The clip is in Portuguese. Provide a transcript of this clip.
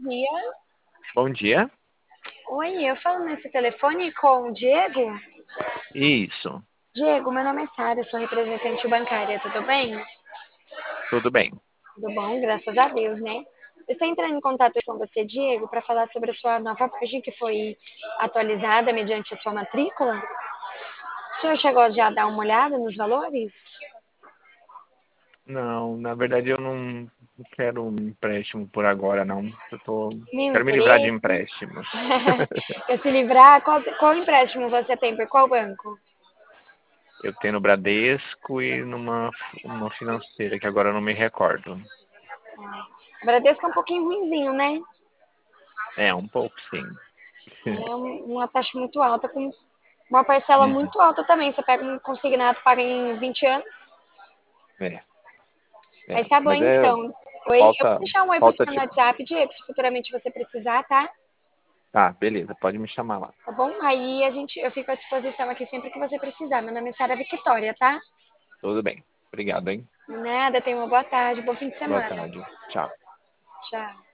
dia. Bom dia. Oi, eu falo nesse telefone com o Diego. Isso, Diego, meu nome é Sara, eu sou representante bancária, tudo bem? tudo bem. Tudo bom, graças a Deus, né? Eu estou entrando em contato com você, Diego, para falar sobre a sua nova página que foi atualizada mediante a sua matrícula. O senhor chegou já a dar uma olhada nos valores? Não, na verdade eu não quero um empréstimo por agora, não. Nenhum Quero me livrar de interesse? empréstimos. Quer se livrar? Qual empréstimo você tem? Por qual banco? Eu tenho no Bradesco e uma financeira que agora eu não me recordo. O Bradesco é um pouquinho ruinzinho, né? É, um pouco sim. É uma taxa muito alta, com uma parcela Uhum. muito alta também. Você pega um consignado, paga em 20 anos. É, Mas tá bom mas é, então. Oi, eu vou falta, deixar um oi pro falta senhor no tipo. WhatsApp, Diego, se futuramente você precisar, tá? Tá, beleza, pode me chamar lá. Tá bom? Aí eu fico à disposição aqui sempre que você precisar. Meu nome é Sara Victoria, tá? Tudo bem. Obrigado, hein? De nada, tenha uma boa tarde, bom fim de Boa semana. tarde. Tchau. Tchau.